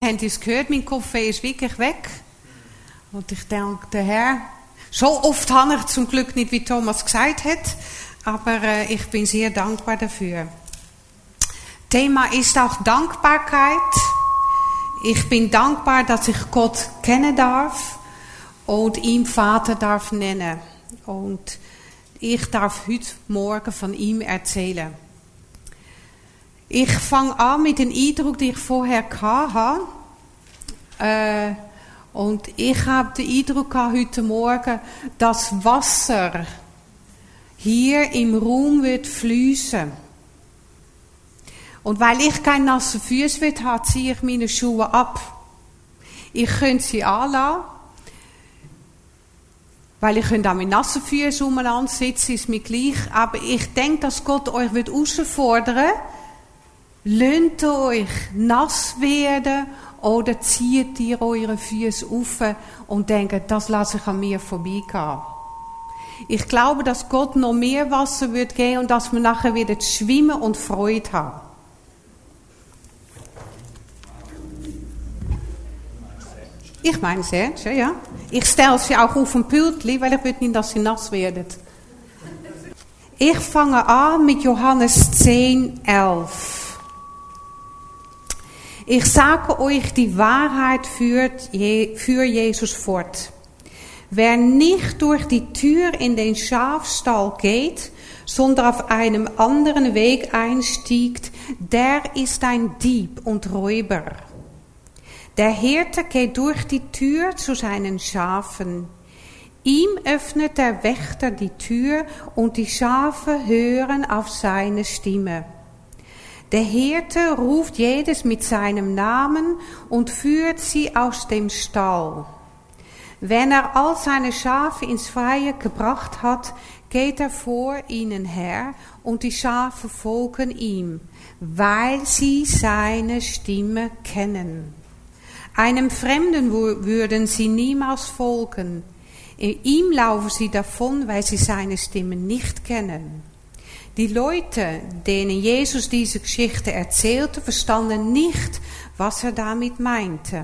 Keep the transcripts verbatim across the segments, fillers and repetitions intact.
habt ihr es gehört, mein Kaffee ist wirklich weg. Und ich danke der Herr. So oft habe ich zum Glück nicht, wie Thomas gesagt hat, aber äh, ich bin sehr dankbar dafür. Thema ist auch Dankbarkeit. Ich bin dankbar, dass ich Gott kennen darf und ihm Vater darf nennen. Und ich darf heute Morgen von ihm erzählen. Ich fange an mit dem Eindruck, den ich vorher hatte. Äh, und ich habe den Eindruck gehabt, heute Morgen, dass Wasser hier im Raum wird fließen. Und weil ich keine nassen Füße will, habe, ziehe ich meine Schuhe ab. Ich könnte sie anlassen, weil ich könnte auch mit nassen Füßen umeinander sitzen, ist mir gleich. Aber ich denke, dass Gott euch wird herausfordern will. Lasst euch nass werden oder zieht ihr eure Füße auf und denkt, das lasse ich an mir vorbeigehen. Ich glaube, dass Gott noch mehr Wasser wird geben und dass wir nachher wieder schwimmen und Freude haben. Ich meine es ernst, ja. Ich stelle sie auch auf ein Pultli, weil ich will nicht, dass sie nass werden. Ich fange an mit Johannes zehn, elf. Ich sage euch, die Wahrheit führt für Jesus fort. Wer nicht durch die Tür in den Schafstall geht, sondern auf einem anderen Weg einstiegt, der ist ein Dieb und Räuber. Der Hirte geht durch die Tür zu seinen Schafen. Ihm öffnet der Wächter die Tür und die Schafe hören auf seine Stimme. Der Hirte ruft jedes mit seinem Namen und führt sie aus dem Stall. Wenn er all seine Schafe ins Freie gebracht hat, geht er vor ihnen her und die Schafe folgen ihm, weil sie seine Stimme kennen. Einem Fremden würden sie niemals folgen. Ihm laufen sie davon, weil sie seine Stimme nicht kennen. Die Leute, denen Jesus diese Geschichte erzählte, verstanden nicht, was er damit meinte.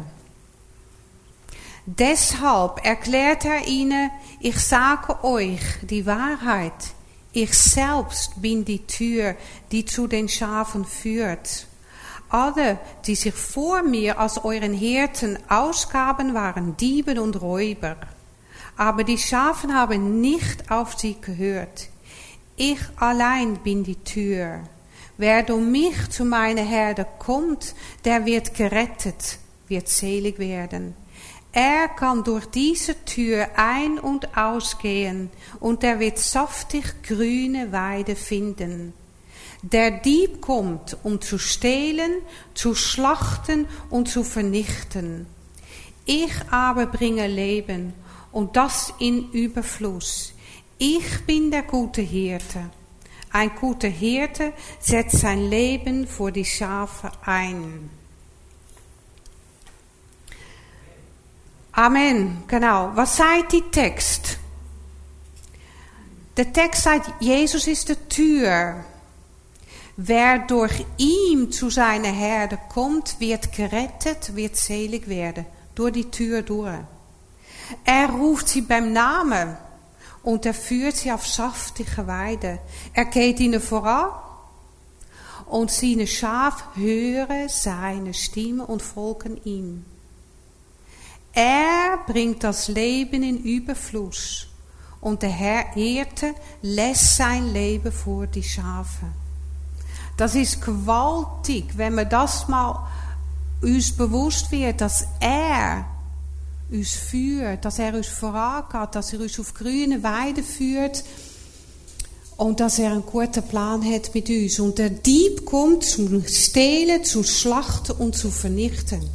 Deshalb erklärt er ihnen, ich sage euch die Wahrheit. Ich selbst bin die Tür, die zu den Schafen führt. Alle, die sich vor mir als euren Hirten ausgaben, waren Diebe und Räuber. Aber die Schafen haben nicht auf sie gehört. Ich allein bin die Tür. Wer durch mich zu meiner Herde kommt, der wird gerettet, wird selig werden. Er kann durch diese Tür ein- und ausgehen und er wird saftig grüne Weide finden. Der Dieb kommt, um zu stehlen, zu schlachten und zu vernichten. Ich aber bringe Leben und das in Überfluss. Ich bin der gute Hirte. Ein guter Hirte setzt sein Leben für die Schafe ein. Amen, genau. Was sagt die Text? Der Text sagt, Jesus ist die Tür. Wer durch ihn zu seiner Herde kommt, wird gerettet, wird selig werden. Durch die Tür durch. Er ruft sie beim Namen. Und er führt sie auf saftige Weide. Er geht ihnen voran. Und seine Schafe hören seine Stimme und folgen ihm. Er bringt das Leben in Überfluss. Und der Herr Hirte lässt sein Leben vor die Schafe. Das ist gewaltig, wenn man das mal uns bewusst wird, dass er uns führt, dass er uns vorangeht, dass er uns auf grüne Weide führt und dass er einen guten Plan hat mit uns. Und der Dieb kommt zum Stehlen, zu Schlachten und zu Vernichten.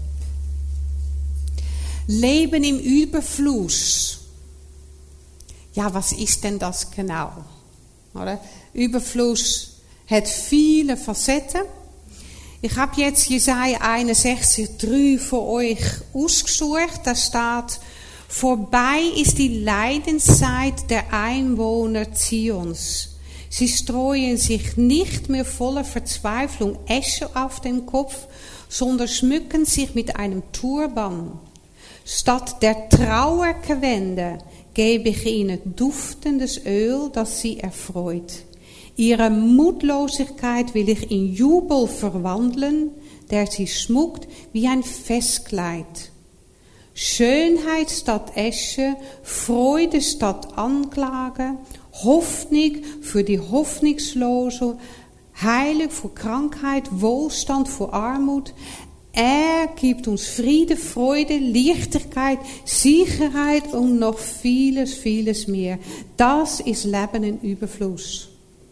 Leben im Überfluss. Ja, was ist denn das genau? Oder? Überfluss hat viele Facetten. Ich habe jetzt Jesaja einundsechzig, drei für euch ausgesucht. Da steht, vorbei ist die Leidenszeit der Einwohner Zions. Sie streuen sich nicht mehr voller Verzweiflung Asche auf den Kopf, sondern schmücken sich mit einem Turban. Statt der Trauergewänder gebe ich ihnen duftendes Öl, das sie erfreut. Ihre Mutlosigkeit will ich in Jubel verwandeln, der sie schmuckt wie ein Festkleid. Schönheit statt Asche, Freude statt Anklage, Hoffnung für die Hoffnungslose, Heilig vor Krankheit, Wohlstand vor Armut. Er gibt uns Friede, Freude, Leichtigkeit, Sicherheit und noch vieles, vieles mehr. Das ist Leben in Überfluss.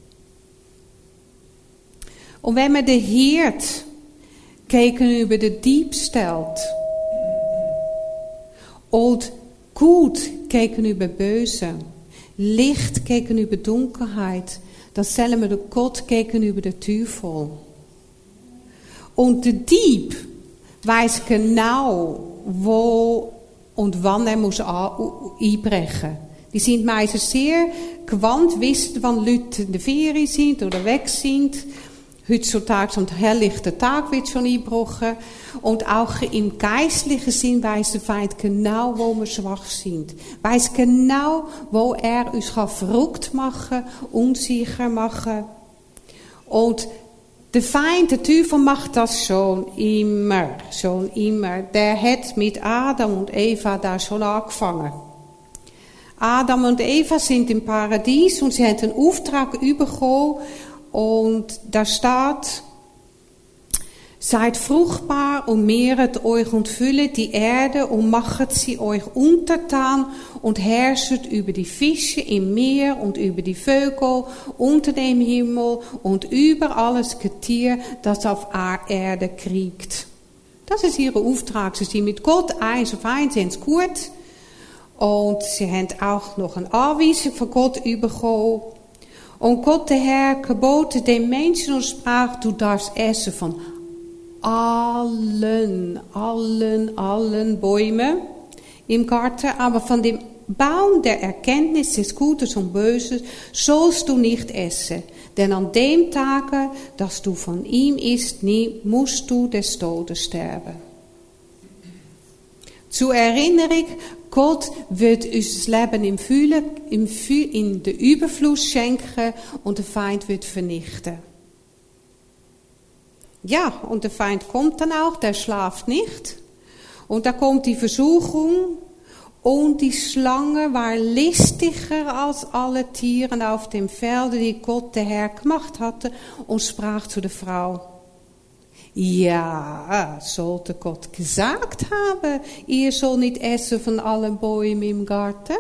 Und wenn man den Hirt gegenüber den Dieb stellt und gut gegenüber Böse, Licht gegenüber Dunkelheit, dann stellen wir den Gott gegenüber den Teufel. Und der Dieb weiß genau, wo und wann er muss einbrechen muss. Die sind meistens sehr gewandt, wissen, wann Leute in der Ferien sind oder weg sind. Heutzutage am helllichten Tag wird schon eingebrochen. Und auch im geistlichen Sinn weiss der Feind genau, wo wir schwach sind. Weiss genau, wo er uns verrückt machen kann, unsicher machen. Und der Feind, der Teufel, macht das schon immer, schon immer. Der hat mit Adam und Eva da schon angefangen. Adam und Eva sind im Paradies und sie haben einen Auftrag bekommen. Und da steht, seid fruchtbar und mehret euch und füllet die Erde und machet sie euch untertan und herrschet über die Fische im Meer und über die Vögel unter dem Himmel und über alles Getier, das auf Erde kriegt. Das ist ihr Auftrag. Sie sind mit Gott eins auf eins, sie haben es gut. Und sie haben auch noch eine Anweisung von Gott bekommen. Und Gott, der Herr, gebote dem Menschen und sprach, du darfst essen von allen, allen, allen Bäumen im Garten, aber von dem Baum der Erkenntnis des Gutes und Böses sollst du nicht essen. Denn an dem Tage, dass du von ihm isst, musst du des Todes sterben. Zur Erinnerung, Gott wird uns das Leben im Fühlen, im Fühl, in den Überfluss schenken und der Feind wird vernichten. Ja, und der Feind kommt dann auch, der schlaft nicht. Und da kommt die Versuchung und die Schlange war listiger als alle Tiere auf dem Felde, die Gott der Herr gemacht hatte, und sprach zu der Frau: Ja, sollte Gott gesagt haben, ihr sollt nicht essen von allen Bäumen im Garten?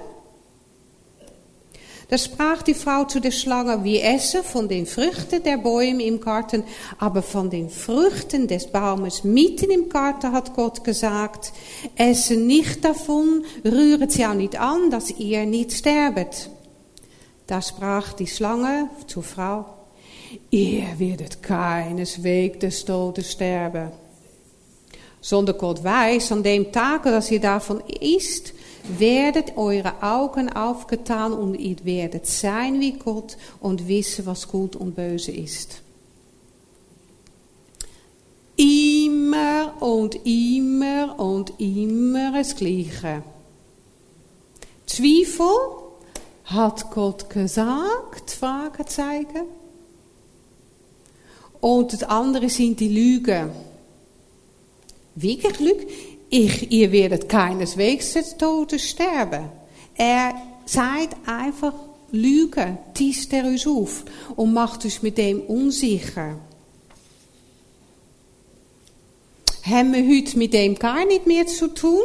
Da sprach die Frau zu der Schlange: Wir essen von den Früchten der Bäume im Garten, aber von den Früchten des Baumes mitten im Garten hat Gott gesagt, essen nicht davon, rühret sie auch nicht an, dass ihr nicht sterbet. Da sprach die Schlange zur Frau: Ihr werdet keineswegs des Todes sterben. Sondern Gott weiß, an dem Tag, dass ihr davon isst, werdet eure Augen aufgetan und ihr werdet sein wie Gott und wissen, was gut und böse ist. Immer und immer und immer das Gleiche. Zweifel, hat Gott gesagt? Fragezeichen. Und das andere sind die Lügen. Wirklich Lügen? Ich, ihr werdet keineswegs des Todes sterben. Er sagt einfach Lügen, tisst er uns auf und macht uns mit dem unsicher. Haben wir heute mit dem gar nicht mehr zu tun?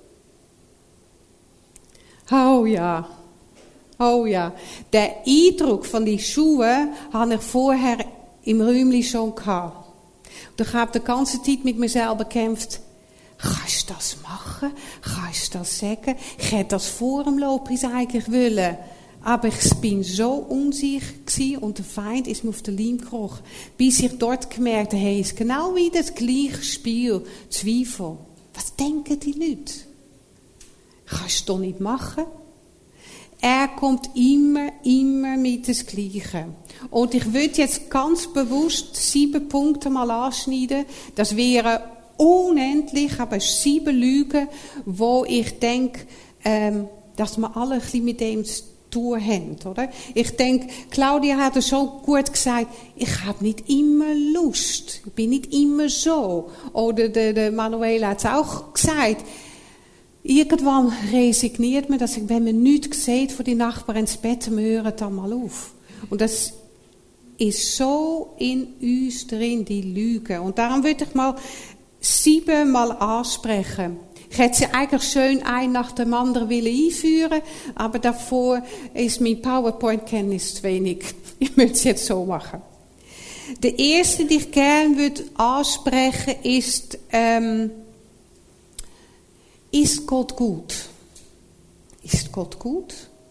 Oh ja, oh ja. Der Eindruck von den Schuhen habe ich vorher im Räumchen schon gehabt. Und ich habe die ganze Zeit mit mir selber gekämpft. Kannst du das machen? Kannst du das sagen? Ich hätte das vor dem Lobpreis eigentlich wollen. Aber ich bin so unsicher gewesen und der Feind ist mir auf den Leim gekrochen. Bis ich dort gemerkt habe, hey, es ist genau wie das gleiche Spiel. Zweifel. Was denken die Leute? Kannst du doch nicht machen. Er kommt immer, immer mit das Gleiche. Und ich würde jetzt ganz bewusst sieben Punkte mal anschneiden. Das wäre unendlich, aber sieben Lügen, wo ich denke, ähm, dass wir alle ein bisschen mit dem zu tun haben, oder? Ich denke, Claudia hat es so gut gesagt, ich habe nicht immer Lust, ich bin nicht immer so. Oder der, der Manuel hat es auch gesagt, irgendwann resigniert man, dass ich, wenn man nichts sieht von den Nachbarn ins Bett, wir hören dann mal auf. Und das ist so in uns drin, die Lüge. Und darum würde ich mal siebenmal ansprechen. Ich hätte sie eigentlich schön ein nach dem anderen willen einführen, aber davor ist mein PowerPoint-Kenntnis zu wenig. Ich möchte es jetzt so machen. Der erste, den ich gerne würde ansprechen, ist, ähm, ist Gott gut? Ist Gott gut?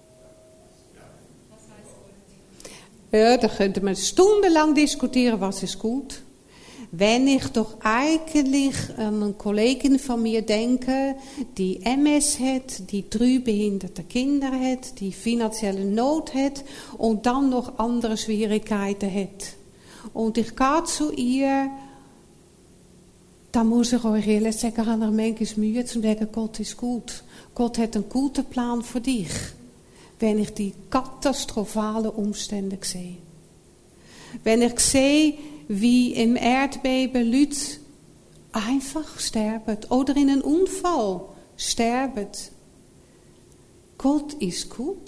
Ja, da könnte man stundenlang diskutieren, was ist gut. Wenn ich doch eigentlich an eine Kollegin von mir denke, die M S hat, die drei behinderte Kinder hat, die finanzielle Not hat und dann noch andere Schwierigkeiten hat. Und ich gehe zu ihr, dann muss ich euch ehrlich sagen, habe ich manchmal Mühe zu sagen, Gott ist gut. Gott hat einen guten Plan für dich, wenn ich die katastrophalen Umstände sehe. Wenn ich sehe, wie im Erdbeben Leute einfach sterben oder in einem Unfall sterben. Gott ist gut.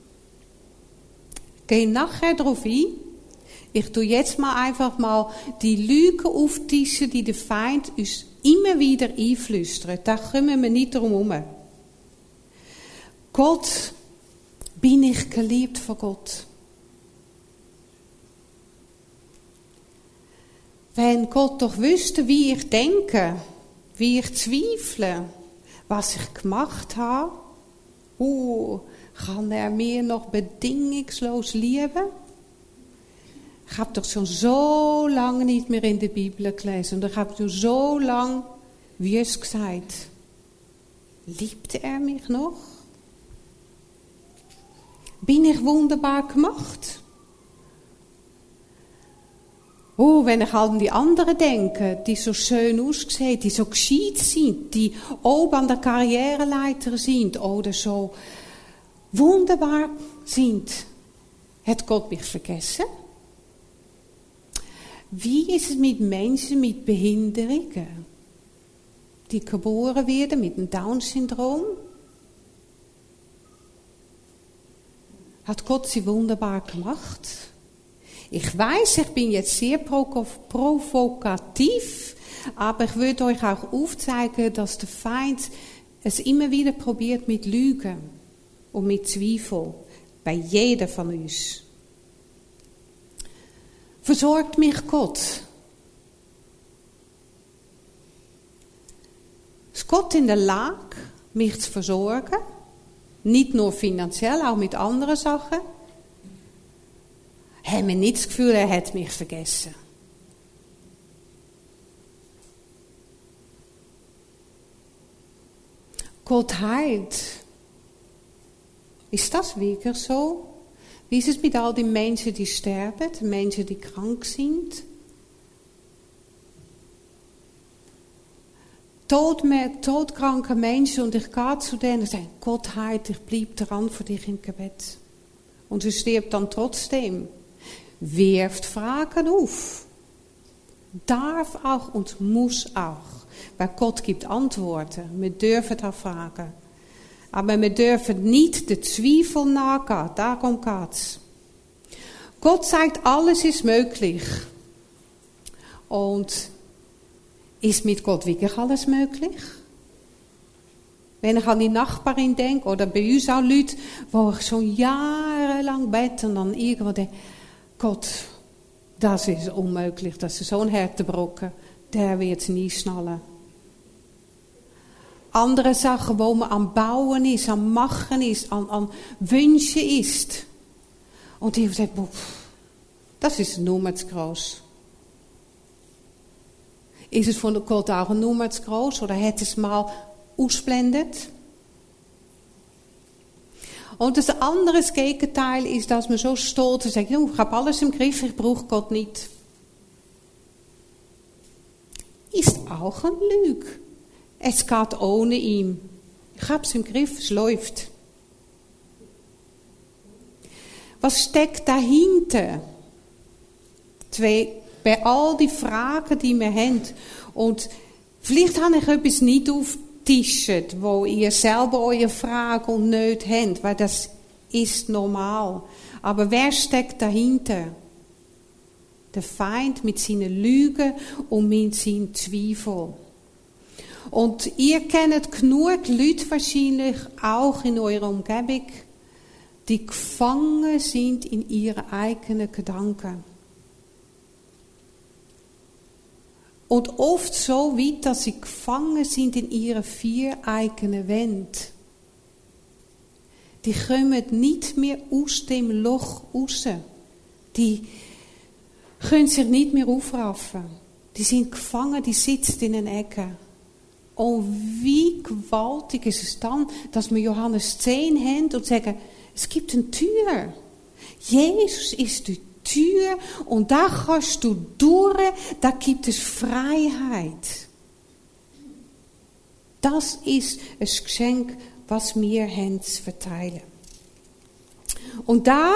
Ich gehe nachher darauf ein. Ich tue jetzt mal einfach mal die Lügen auftischen, die der Feind uns immer wieder einflüstert. Da kommen wir nicht drum herum. Gott, bin ich geliebt von Gott? Wenn Gott doch wüsste, wie ich denke, wie ich zweifle, was ich gemacht habe, oh, kann er mir noch bedingungslos lieben? Ich habe doch schon so lange nicht mehr in der Bibel gelesen und ich habe schon so lange, wie es gesagt, liebt er mich noch? Bin ich wunderbar gemacht? Oh, wenn ich halt an die anderen denke, die so schön aussehen, die so gescheit sind, die oben an der Karriereleiter sind oder so wunderbar sind, hat Gott mich vergessen? Wie ist es mit Menschen mit Behinderungen, die geboren werden mit dem Down-Syndrom? Hat Gott sie wunderbar gemacht? Ich weiß, ich bin jetzt sehr provokativ, aber ich würde euch auch aufzeigen, dass der Feind es immer wieder probiert mit Lügen und mit Zweifel bei jedem von uns. Versorgt mich Gott? Ist Gott in der Lage, mich zu versorgen? Nicht nur finanziell, auch mit anderen Sachen? Haben wir nicht das Gefühl, er hat mich vergessen. Gott heilt. Ist das wirklich so? Wie ist es mit all den Menschen, die sterben, Menschen, die krank sind? Tod, todkranke Menschen und ich gehe zu denen und sage, Gott heilt, ich bleibe dran für dich im Gebet. Und sie stirbt dann trotzdem. Wirft Fragen auf. Darf auch und muss auch. Weil Gott gibt Antworten. Wir dürfen da fragen. Aber wir dürfen nicht den Zweifel nachgehen. Darum geht's. Gott sagt, alles ist möglich. Und ist mit Gott wirklich alles möglich? Wenn ich an die Nachbarin denke, oder bei uns auch Leute, wo ich schon jahrelang bete und dann irgendwo denke, Gott, das ist unmöglich, das ist so ein harter Brocken, der wird es nie schnallen. Andere Sachen, wo man am Bauen ist, am Machen ist, an, an Wünschen ist. Und ich sage, das ist eine Nummer zu groß. Ist es von Gott auch eine Nummer zu groß oder hat es mal ausblendet? Und das andere Gegenteil ist, dass man so stolz ist und sagt, ich habe alles im Griff, ich brauche Gott nicht. ist auch eine Lüge. Es geht ohne ihn. Ich habe es im Griff, es läuft. Was steckt dahinter? Zwei, bei all die Fragen, die wir haben. Und vielleicht habe ich etwas nicht aufgetischt, wo ihr selber eure Fragen und Nöte habt, weil das ist normal. Aber wer steckt dahinter? Der Feind mit seinen Lügen und mit seinen Zweifeln. Und ihr kennt genug Leute wahrscheinlich auch in eurer Umgebung, die gefangen sind in ihren eigenen Gedanken. Und oft so weit, dass sie gefangen sind in ihren vier eigenen Wänden. Die kommen nicht mehr aus dem Loch raus. Die können sich nicht mehr aufraffen. Die sind gefangen, die sitzen in den Ecken. Und wie gewaltig ist es dann, dass wir Johannes zehn haben und sagen, es gibt eine Tür. Jesus ist die Tür und da kannst du durch, da gibt es Freiheit. Das ist ein Geschenk, was wir haben zu verteilen. Und da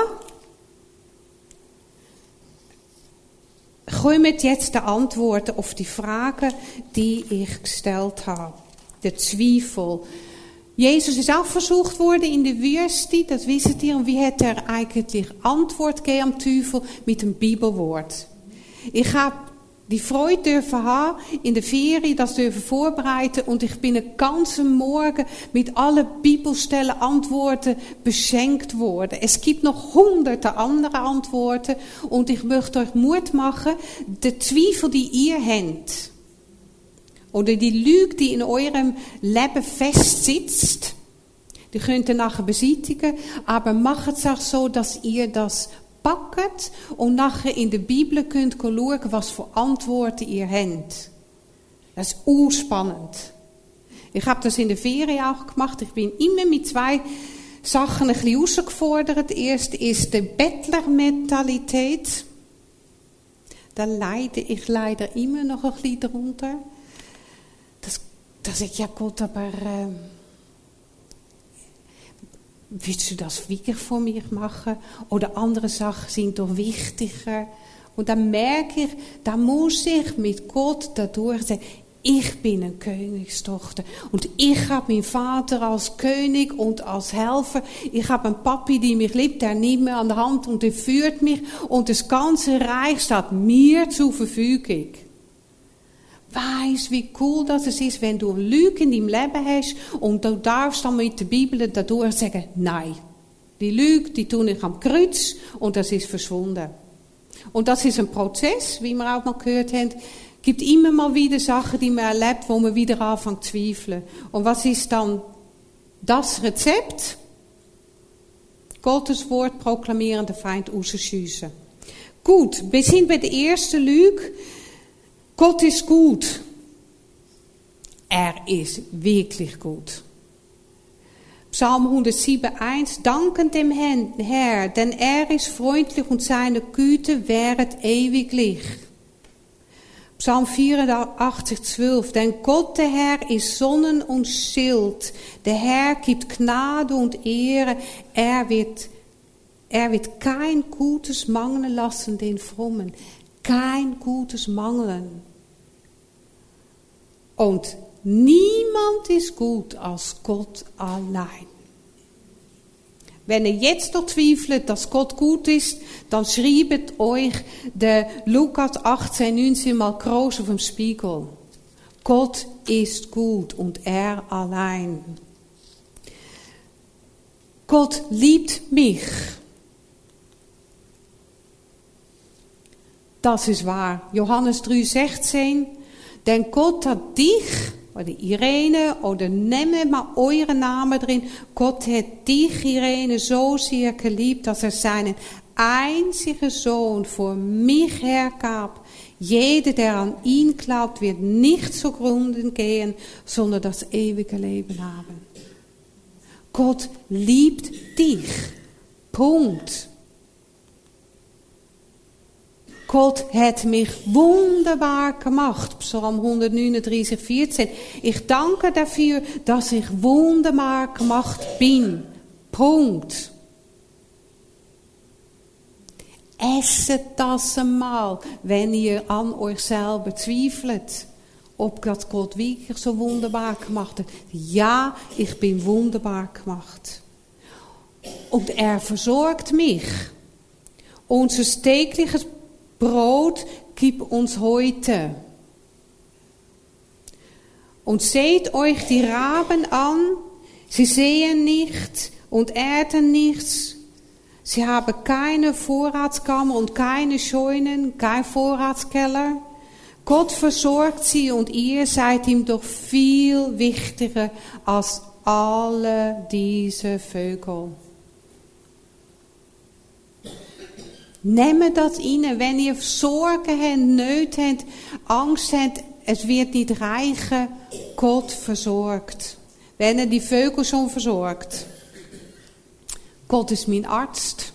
kommen jetzt die Antworten auf die Fragen, die ich gestellt habe. Der Zweifel. Jesus ist auch versucht worden in der Wüste, das wisst ihr. Und wie hat er eigentlich Antwort gegeben am Teufel? Mit dem Bibelwort. Ich habe die Freude dürfen haben, in der Ferien das dürfen vorbereiten und ich bin den ganzen Morgen mit allen Bibelstellen Antworten beschenkt worden. Es gibt noch hunderte andere Antworten und ich möchte euch Mut machen, die Zweifel, die ihr habt, oder die Lüge, die in eurem Leben festsitzt, die könnt ihr nachher beseitigen, aber macht es auch so, dass ihr das packt und nachher in der Bibel könnt schauen, was für Antworten ihr habt. Das ist urspannend. Ich habe das in der Ferien auch gemacht. Ich bin immer mit zwei Sachen ein bisschen herausgefordert. Erst ist die Bettlermentalität. Da leide ich leider immer noch ein bisschen darunter. Das, das ich, ja Gott, aber äh, willst du das wirklich für mich machen? Oder andere Sachen sind doch wichtiger. Und dann merke ich, da muss ich mit Gott dadurch sagen, ich bin eine Königstochter. Und ich habe meinen Vater als König und als Helfer. Ich habe einen Papi, der mich liebt, der nimmt mich an der Hand und der führt mich. Und das ganze Reich steht mir zur Verfügung. Weiss, wie cool das ist, wenn du eine Lüge in deinem Leben hast und du darfst dann mit der Bibel dadurch sagen, nein, die Lüge, die tue ich am Kreuz und das ist verschwunden. Und das ist ein Prozess, wie wir auch mal gehört haben. Es gibt immer mal wieder Sachen, die man erlebt, wo man wieder anfängt zu zweifeln. Und was ist dann das Rezept? Gottes Wort proklamieren, den Feind rausschiessen. Gut, wir sind bei der ersten Lüge. Gott ist gut. Er ist wirklich gut. Psalm hundertsieben, eins. Danken dem Herr, denn er ist freundlich und seine Güte währet ewiglich. Psalm vierundachtzig, zwölf. Denn Gott, der Herr, ist Sonnen und Schild. Der Herr gibt Gnade und Ehre. Er wird, er wird kein Gutes mangeln lassen den Frommen. Kein Gutes mangeln. Und niemand ist gut als Gott allein. Wenn ihr jetzt noch zweifelt, dass Gott gut ist, dann schreibt euch der Lukas achtzehn, neunzehn mal groß auf dem Spiegel. Gott ist gut und er allein. Gott liebt mich. Das ist wahr. Johannes drei, sechzehn. Denn Gott hat dich, oder Irene, oder nehmt mal euren Namen drin. Gott hat dich, Irene, so sehr geliebt, dass er seinen einzigen Sohn vor mich hergab. Jeder, der an ihn glaubt, wird nicht zugrunde gehen, sondern das ewige Leben haben. Gott liebt dich. Punkt. Gott hat mich wunderbar gemacht. Psalm hundertneununddreißig, vierzehn. Ich danke dafür, dass ich wunderbar gemacht bin. Punkt. Esset das einmal, wenn ihr an euch selber zweifelt, ob Gott wirklich so wunderbar gemacht hat. Ja, ich bin wunderbar gemacht. Und er versorgt mich. Unser tägliches Brot gib uns heute. Und seht euch die Raben an, sie sehen nichts und ernten nichts. Sie haben keine Vorratskammer und keine Scheunen, kein Vorratskeller. Gott versorgt sie und ihr seid ihm doch viel wichtiger als alle diese Vögel. Nehmt das rein, wenn ihr Sorgen habt, Nöte habt, Angst habt, es wird nicht reichen, Gott versorgt. Wenn er die Vögel schon versorgt. Gott ist mein Arzt.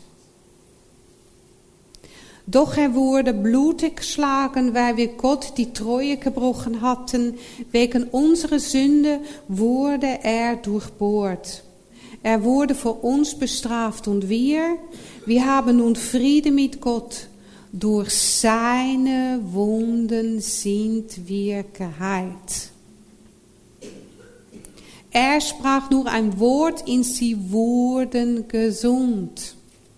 Doch er wurde blutig geschlagen, weil wir Gott die Treue gebrochen hatten. Wegen unserer Sünde wurde er durchbohrt. Er wurde für uns bestraft und wir, wir haben nun Friede mit Gott. Durch seine Wunden sind wir geheilt. Er sprach nur ein Wort und sie wurden gesund.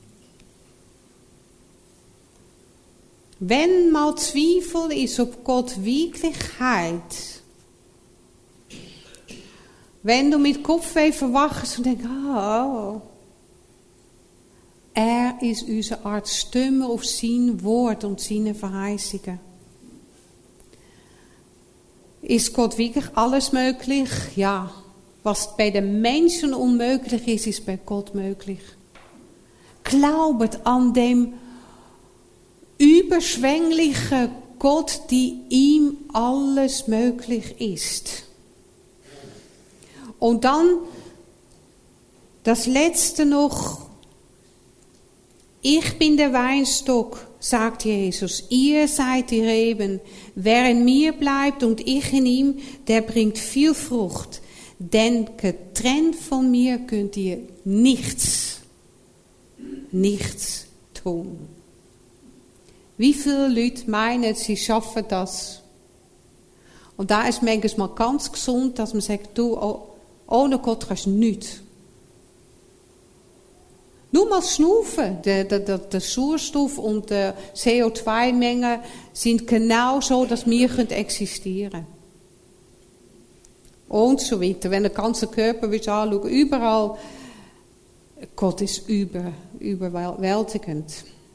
Wenn mal Zweifel ist, ob Gott wirklich heilt, wenn du mit Kopfweh verwachst und denkst, ah, er ist unser Arzt, stimme auf sein Wort und seine Verheißungen. Ist Gott wirklich alles möglich? Ja. Was bei den Menschen unmöglich ist, ist bei Gott möglich. Glaubet an dem überschwänglichen Gott, die ihm alles möglich ist. Und dann das Letzte noch. Ich bin der Weinstock, sagt Jesus. Ihr seid die Reben. Wer in mir bleibt und ich in ihm, der bringt viel Frucht. Denn getrennt von mir könnt ihr nichts, nichts tun. Wie viele Leute meinen, sie schaffen das? Und da ist manchmal ganz gesund, dass man sagt, du, ohne Gott kannst du nichts. Nur mal schnaufen. Der, der, der, der Sauerstoff und die C O zwei Menge sind genau so, dass wir existieren können. Und so weiter. Wenn der ganze Körper anschaut, überall, Gott ist über, überwältigend.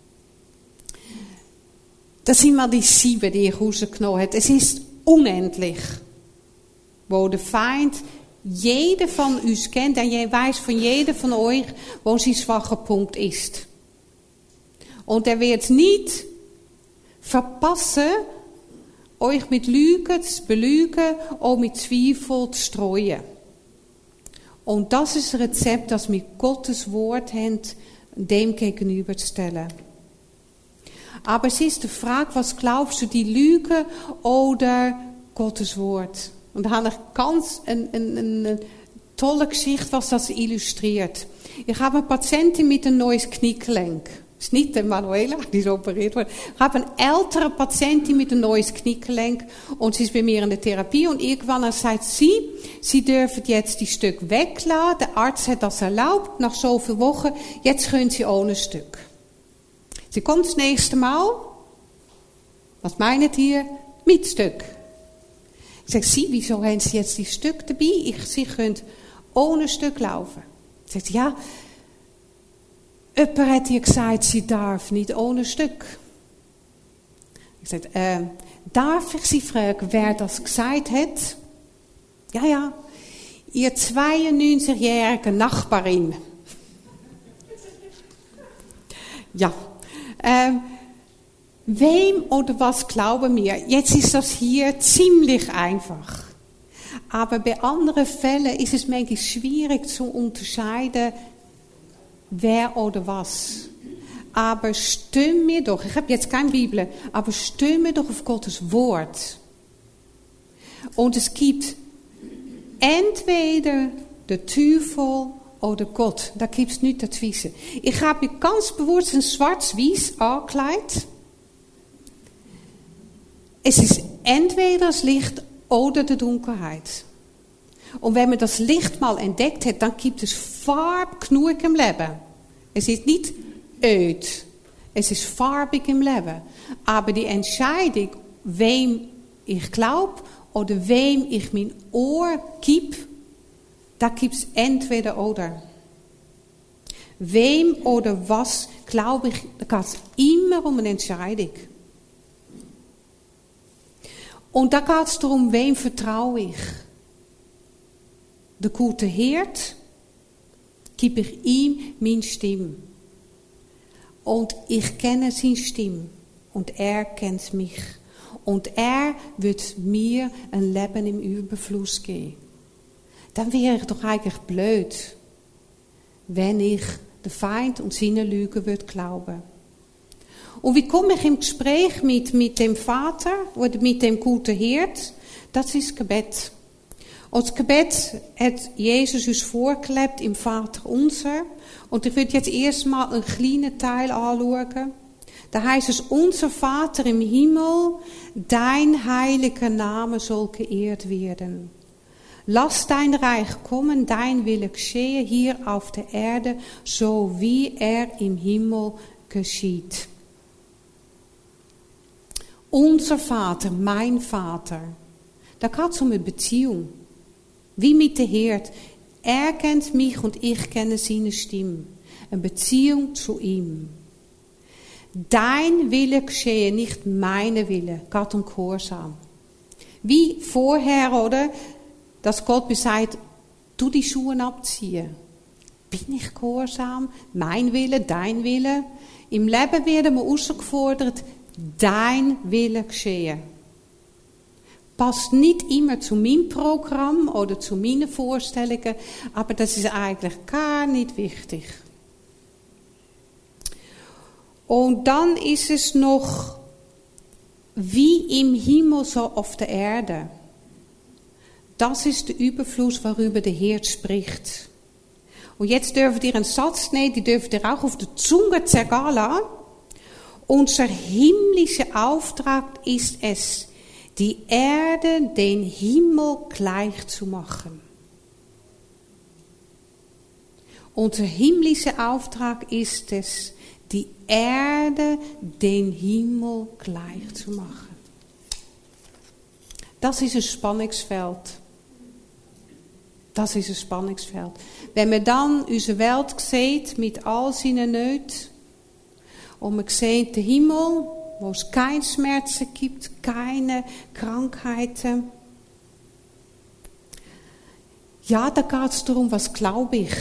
Das sind mal die sieben, die ich rausgenommen habe. Es ist unendlich. Wo der Feind jeder von uns kennt, und je weiß von jedem von euch, wo sein schwacher Punkt ist. Und er wird nicht verpassen, euch mit Lügen zu belügen oder mit Zweifel zu streuen. Und das ist das Rezept, das wir Gottes Wort haben, dem gegenüberzustellen. Aber es ist die Frage, was glaubst du, die Lüge oder Gottes Wort? Und da habe ich ganz eine, eine, eine tolle Geschichte, was das illustriert. Ich habe eine Patientin mit einem neues Kniegelenk. Das ist nicht der Manuela, die ist operiert worden. Ich habe eine ältere Patientin mit einem neues Kniegelenk und sie ist bei mir in der Therapie und irgendwann sagt sie, sie dürfen jetzt die Stück weglassen. Der Arzt hat das erlaubt, nach so vielen Wochen. Jetzt können sie ohne Stück. Sie kommt das nächste Mal. Was meint ihr? Mit Stück. Ich sage, sie, wieso haben Sie jetzt die Stück dabei? Ich, Sie können ohne Stück laufen. Sie sagt, ja, jemand hat ihr gesagt, sie darf nicht ohne Stück. Ich sage, äh, darf ich Sie fragen, wer das gesagt hat? Ja, ja, Ihr zweiundneunzigjährige Nachbarin. Ja, ähm, wem oder was glauben wir? Jetzt ist das hier ziemlich einfach. Aber bei anderen Fällen ist es manchmal schwierig zu unterscheiden, wer oder was. aber stimme mir doch, ich habe jetzt keine Bibel, aber stimme doch auf Gottes Wort. Und es gibt entweder der Teufel oder Gott. Da gibt es nichts dazwischen. Ich habe mich ganz bewusst in schwarz-weiß angekleidet. Es ist entweder das Licht oder die Dunkelheit. Und wenn man das Licht mal entdeckt hat, dann gibt es Farbe genug im Leben. Es ist nicht öd. Es ist farbig im Leben. Aber die Entscheidung, wem ich glaube oder wem ich mein Ohr gebe, da gibt es entweder oder. Wem oder was glaube ich, da geht es immer um eine Entscheidung. Und da geht es darum, wem vertraue ich. Der gute Hirt, gebe ich ihm meine Stimme. Und ich kenne seine Stimme. Und er kennt mich. Und er wird mir ein Leben im Überfluss geben. Dann wäre ich doch eigentlich blöd, wenn ich den Feind und seine Lügen würde glauben. Und wie komme ich im Gespräch mit, mit dem Vater oder mit dem guten Hirt? Das ist Gebet. Und das Gebet hat Jesus uns vorgelebt im Vater unser. Und ich würde jetzt erstmal einen kleinen Teil anschauen. Da heißt es, unser Vater im Himmel, dein heiliger Name soll geehrt werden. Lass dein Reich kommen, dein Wille geschehe hier auf der Erde, so wie er im Himmel geschieht. Unser Vater, mein Vater, da geht es um eine Beziehung. Wie mit dem Hirt. Er kennt mich und ich kenne seine Stimme. Eine Beziehung zu ihm. Dein Wille geschehe, nicht meine Wille. Geht um Gehorsam. Wie vorher, oder? Dass Gott mir sagt, tu die Schuhe abziehen. Bin ich gehorsam? Mein Wille, dein Wille? Im Leben werden wir herausgefordert, dein Wille geschehe. Passt nicht immer zu meinem Programm oder zu meinen Vorstellungen, aber das ist eigentlich gar nicht wichtig. Und dann ist es noch wie im Himmel so auf der Erde. Das ist der Überfluss, worüber der Hirt spricht. Und jetzt dürft ihr einen Satz nehmen, die dürft ihr auch auf der Zunge zergehen lassen. Unser himmlischer Auftrag ist es, die Erde den Himmel gleich zu machen. Unser himmlischer Auftrag ist es, die Erde den Himmel gleich zu machen. Das ist ein Spannungsfeld. Das ist ein Spannungsfeld. Wenn man dann unsere Welt sieht mit all seinen Nöten und man sieht den Himmel, wo es keine Schmerzen gibt, keine Krankheiten. Ja, da geht es darum, was glaube ich?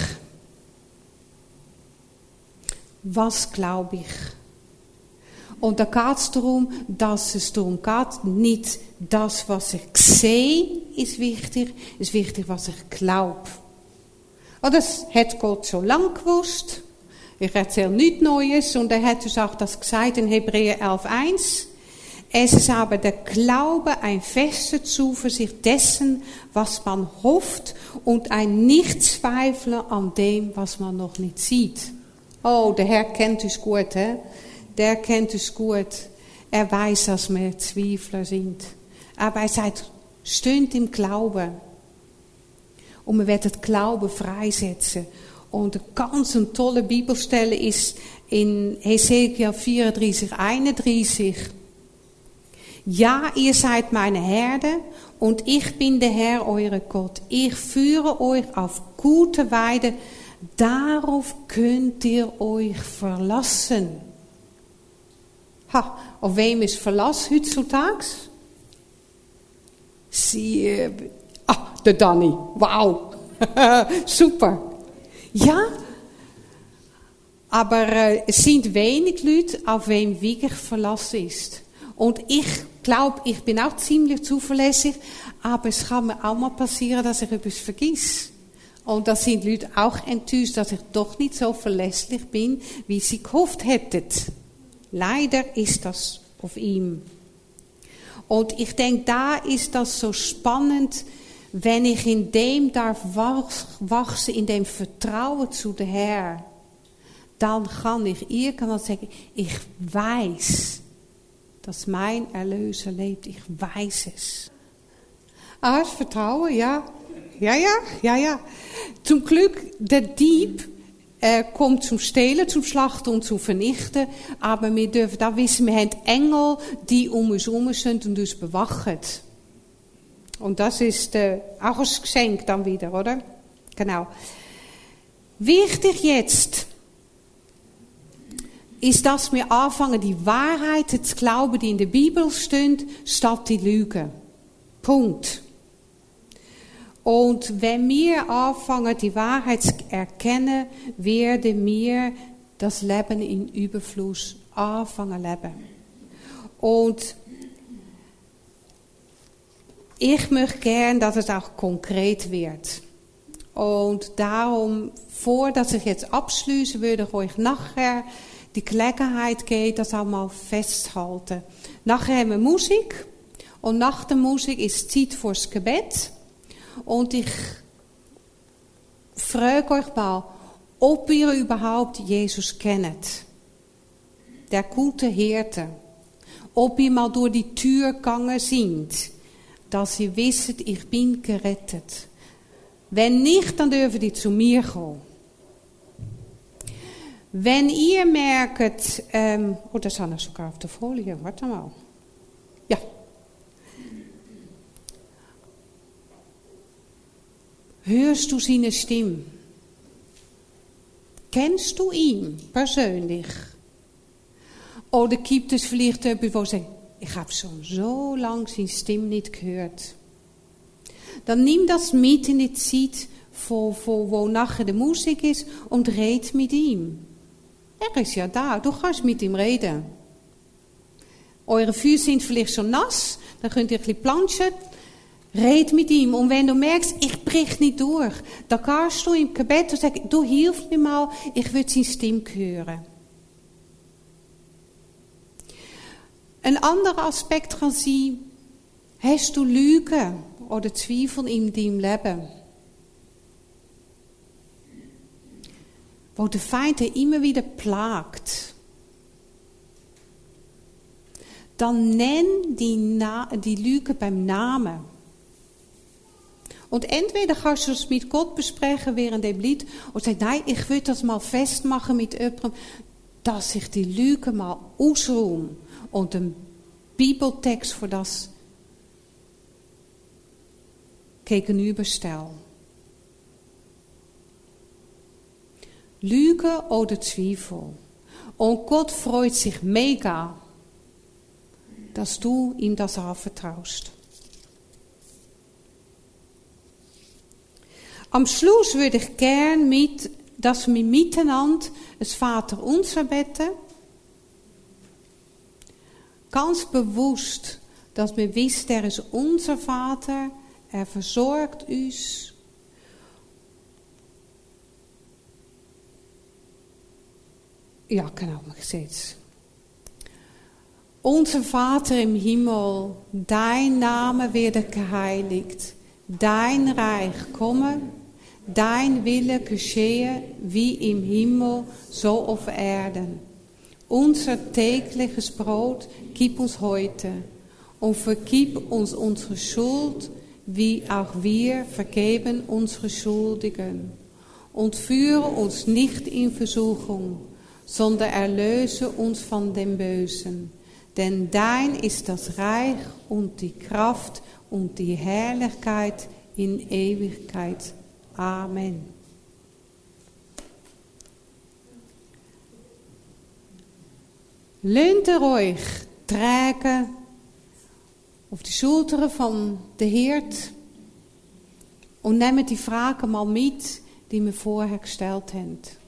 Was glaube ich? Und da geht es darum, dass es darum geht, nicht das, was ich sehe, ist wichtig, ist wichtig, was ich glaube. Und das hat Gott schon lange gewusst. Ich erzähle nichts Neues und er hat uns auch das gesagt in Hebräer elf eins. Es ist aber der Glaube ein feste Zuversicht dessen, was man hofft und ein Nichtzweifeln an dem, was man noch nicht sieht. Oh, der Herr kennt uns gut, he? Der kennt uns gut. Er weiß, dass wir Zweifler sind. Aber er sagt, stöhnt im Glauben. Und wir werden Glauben freisetzen. Und eine ganz tolle Bibelstelle ist in Hesekiel vierunddreißig, einunddreißig. Ja, ihr seid meine Herde und ich bin der Herr, euer Gott. Ich führe euch auf gute Weide. Darauf könnt ihr euch verlassen. Ha, auf wem ist Verlass heutzutage? Sie, ah, der Danny. Wow. Super. Ja, aber äh, es sind wenig Leute, auf wem wirklich Verlass ist. Und ich glaube, ich bin auch ziemlich zuverlässig, aber es kann mir auch mal passieren, dass ich etwas vergiss. Und da sind Leute auch enttäuscht, dass ich doch nicht so verlässlich bin, wie sie gehofft hätten. Leider ist das auf ihm. Und ich denke, da ist das so spannend, wenn ich in dem darf wachsen, in dem Vertrauen zu der Herr, dann kann ich irgendwann sagen, ich weiß, dass mein Erlöser lebt. Ich weiß es. Ah, das Vertrauen, ja. Ja, ja, ja, ja. Zum Glück, der Dieb äh, kommt zum Stehlen, zum Schlachten und zum Vernichten. Aber wir dürfen da wissen, wir haben Engel, die um uns herum sind und uns bewachen. Und das ist äh, auch ein Geschenk dann wieder, oder? Genau. Wichtig jetzt ist, dass wir anfangen, die Wahrheiten zu glauben, die in der Bibel stehen, statt die Lügen. Punkt. Und wenn wir anfangen, die Wahrheit zu erkennen, werden wir das Leben in Überfluss anfangen zu leben. Und ich möchte gern, dass es auch konkret wird. Und darum, vor dass ich jetzt abschließe, würde ich euch nachher die Gelegenheit geben, das auch mal festzuhalten. Nachher haben wir Musik. Und nach der Musik ist Zeit fürs Gebet. Und ich frage euch mal, ob ihr überhaupt Jesus kennt. Der gute Hirte. Ob ihr mal durch die Tür gegangen seid, dass ihr wisst, ich bin gerettet. Wenn nicht, dann dürfen die zu mir kommen. Wenn ihr merkt, ähm, oh, das haben wir sogar auf der Folie, warte mal. Ja. Hörst du seine Stimme? Kennst du ihn persönlich? Oder gibt es vielleicht jemanden, der sagt, ich habe schon so lange seine Stimme nicht gehört. Dann nimm das mit in die Zeit, wo, wo, wo nachher die Musik ist, und red mit ihm. Er ist ja da, du kannst mit ihm reden. Eure Füße sind vielleicht schon nass, dann könnt ihr ein bisschen planschen. Red mit ihm. Und wenn du merkst, ich brich nicht durch, dann kannst du im Gebet und sagst, du hilf mir mal, ich will seine Stimme hören. Ein anderer Aspekt kann sein, hast du Lügen oder Zweifel in deinem Leben? Wo der Feind immer wieder plagt. Dann nenn die, Na- die Lüge beim Namen. Und entweder kannst du es mit Gott besprechen während dem Lied und sagst, nein, ich will das mal festmachen mit jemandem, dass ich die Lüge mal ausruhe und einen Bibeltext für das gegenüberstelle. Lüge oder Zweifel. Und Gott freut sich mega, dass du ihm das anvertraust. Am Schluss würde ich gern mit, dass wir miteinander das Vaterunser beten. Ganz bewusst, dass wir wissen, er ist unser Vater, er versorgt uns. Ja, genau, ich sehe es. Unser Vater im Himmel, dein Name werde geheiligt, dein Reich komme, dein Wille geschehe, wie im Himmel, so auf Erden. Unser tägliches Brot gib uns heute und vergib uns unsere Schuld, wie auch wir vergeben unsere Schuldigen. Und führe uns nicht in Versuchung, sondern erlöse uns von dem Bösen. Denn dein ist das Reich und die Kraft und die Herrlichkeit in Ewigkeit. Amen. Lehnt ihr euch tragen auf die Schultern von der Hirt und nehmt die Fragen mal mit, die wir vorher gestellt haben.